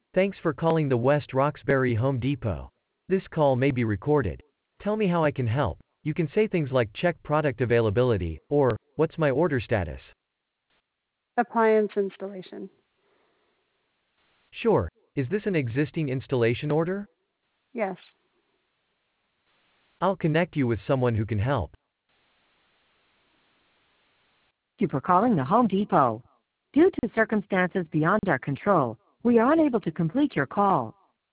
Thanks for calling the West Roxbury Home Depot. This call may be recorded. Tell me how I can help. You can say things like check product availability, or what's my order status? Appliance installation. Sure. Is this an existing installation order? Yes. I'll connect you with someone who can help. Thank you for calling the Home Depot. Due to circumstances beyond our control, we are unable to complete your call.